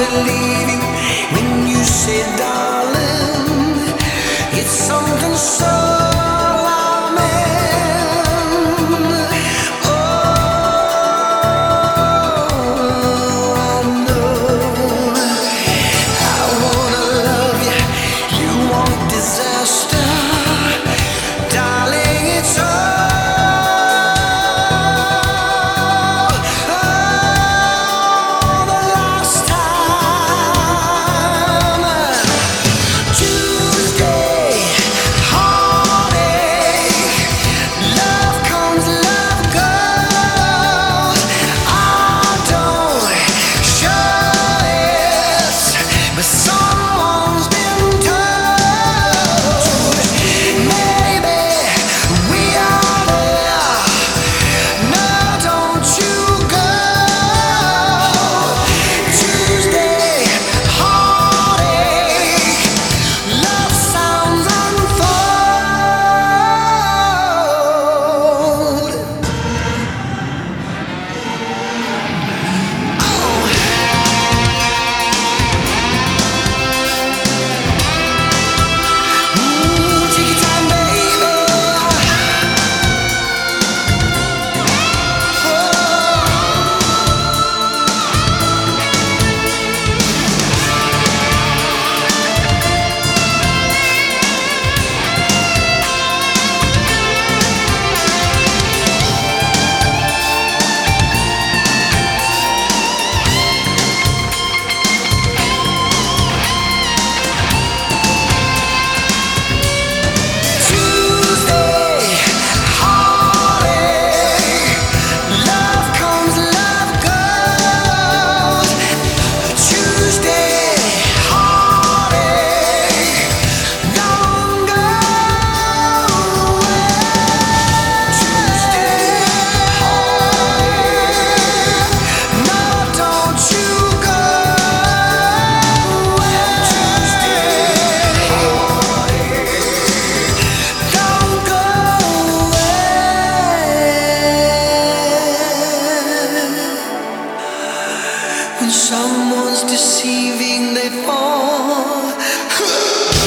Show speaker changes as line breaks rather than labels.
believe you when you say, darling, it's something so alarming. Oh, I know I wanna love you. You want disaster, darling. It's all the last time. Tuesday, heartache. Love comes, love goes. I don't show it, but someone's been told. Maybe we are there. No, don't you go. Tuesday, heartache. Love sounds unfold. Ooh, take your time, baby. Oh. Tuesday, heartache. Love comes, love goes. Tuesday, heartache. Don't go away. Tuesday, heartache. No, don't you go away. Tuesday, don't go away. When someone's deceiving, they fall.